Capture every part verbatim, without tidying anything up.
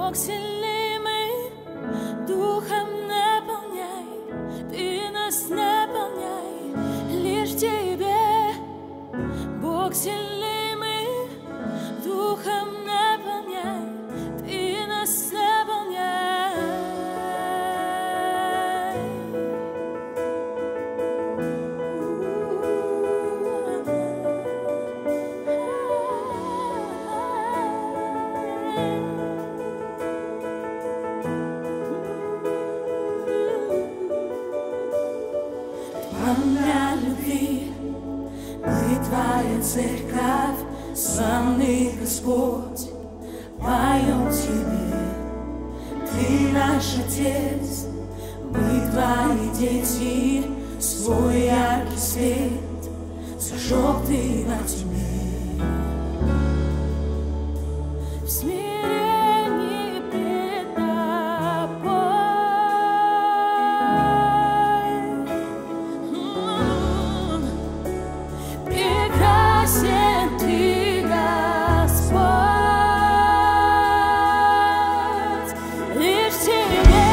Бог сильный, Духом наполняй, Ты нас наполняй, лишь Тебе. Бог сильный, Духом наполняй, Ты нас наполняй. Полна любви, мы Твоя церковь, славный Господь, поем Тебе. Ты наш Отец, мы Твои дети, свой яркий свет зажег Ты во тьме. В смирении пред Тобой прекрасен Ты, Господь, лишь Тебе,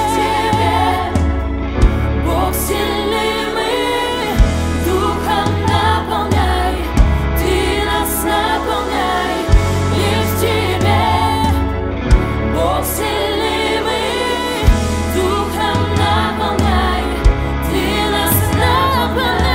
Бог сильный, мы Духом наполняй, Ты нас наполняй, лишь Тебе, Бог сильный, мы Духом наполняй, Ты нас наполняй.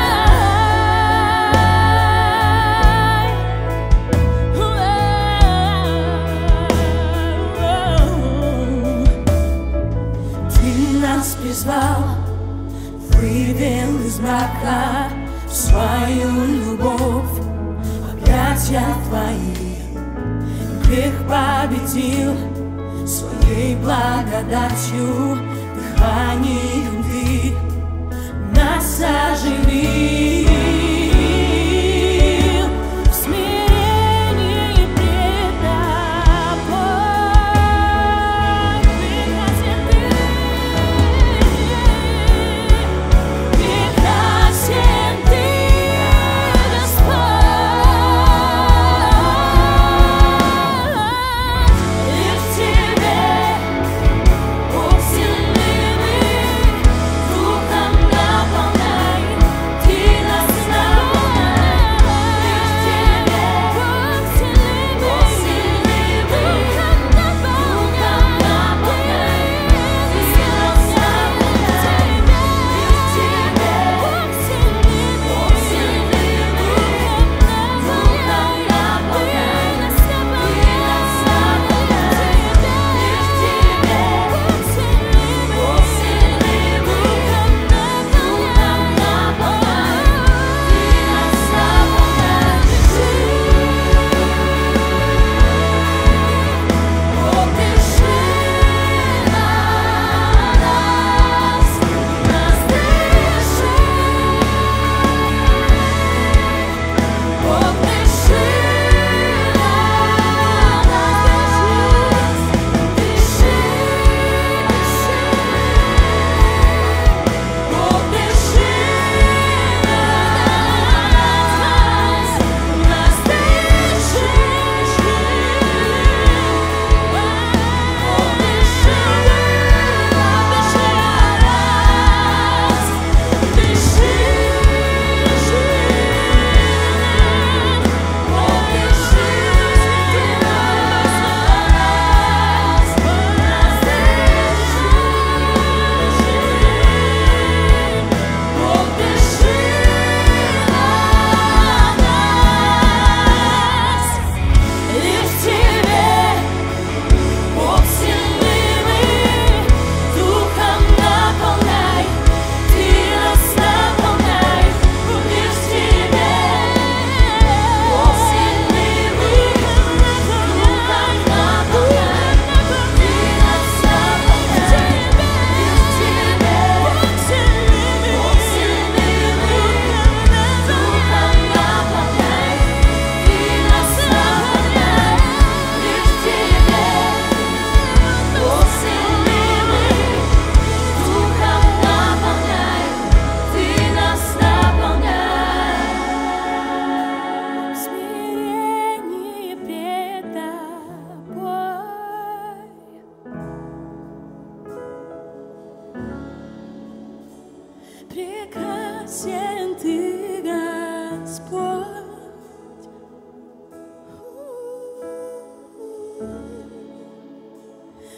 Ты нас призвал, вывел из мрака в свою любовь, объятия Твои. Грех победил своей благодатью, дыханием Ты нас оживил. В смирении пред Тобой прекрасен Ты, прекрасен Ты, Господь, лишь Тебе, Бог сильный, Духом наполняй, Ты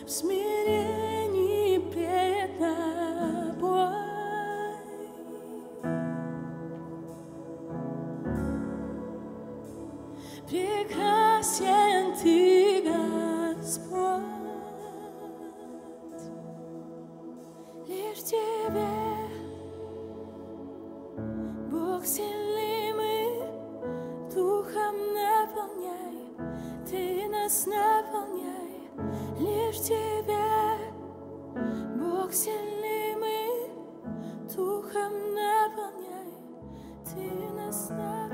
в смирении пред тобой. Прекрасен Ты, Господь, лишь Тебе, Бог сильный, мы Духом наполняй, Ты нас наполняй, лишь Тебе, Бог сильный, мы Духом наполняй, Ты нас наполняй.